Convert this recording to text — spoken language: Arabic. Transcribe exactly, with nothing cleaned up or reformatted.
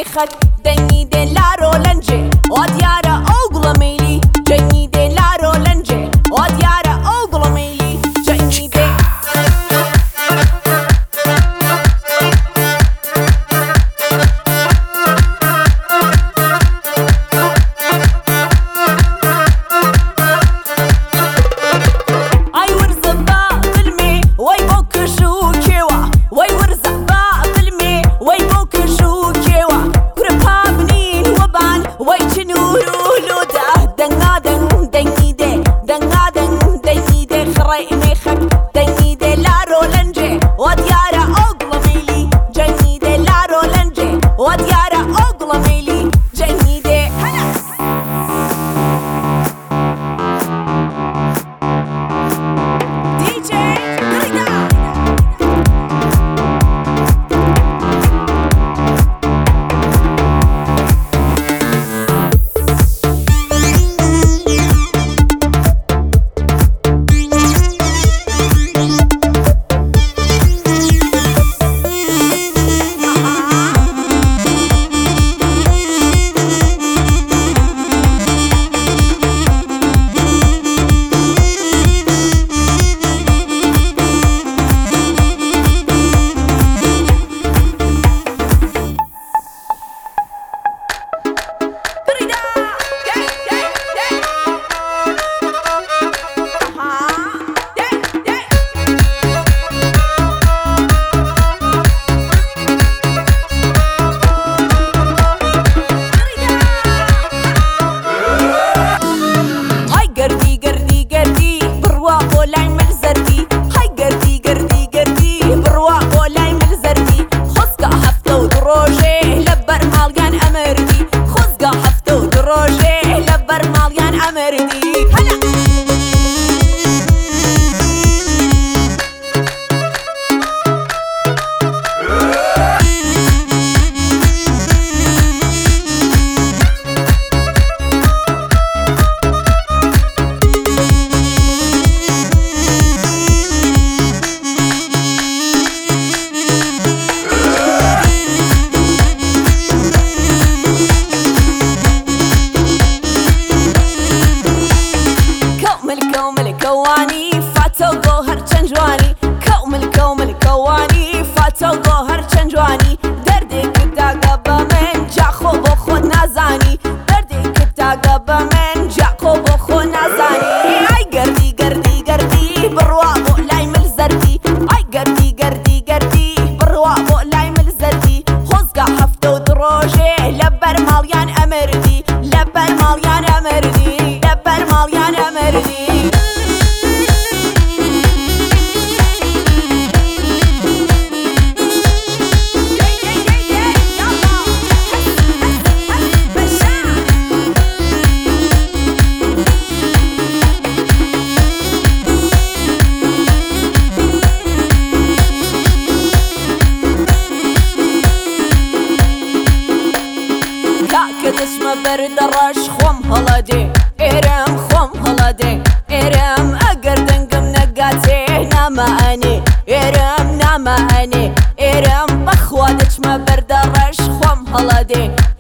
ميخك دني دي لارو لنجي وديارة أوغلا ميلي جني دي لارو لنجي وديارة أوغلا ميلي جني دي أي ورزة بالمي وي بوك شو كيوا وي ورزة بالمي وي بوك شو كيوا كربها بنين وبان وي شنورو لودا دنادن دني دي دنادن دني دي خري ميخك دني دي لارو لنجي وديارة أوغلا ميلي جني دي لارو لنجي وديارة أوغلا ميلي جني دي هلا دي جي ريدا كواني فاتو جوهر چنجواني كومل كومل كواني فاتو جوهر چنجواني دردي كتا قبا من جاخو بخو نازاني دردي كتا قبا من جاخو بخو نازاني اي قردي قردي قردي برواقو لاي ملزردي اي قردي قردي قردي برواقو لاي ملزردي خوزقا حفتو دروجي لبر ماليان امردي لبر ماليان امردي لبر ماليان امردي كدشمة برد الرش خوم هلادي إرم خوم هلادي إرم أقر دنقم نقاتي ناما أني إرم ناما أني إرم بخوة دشمة برد الرش خوم هلادي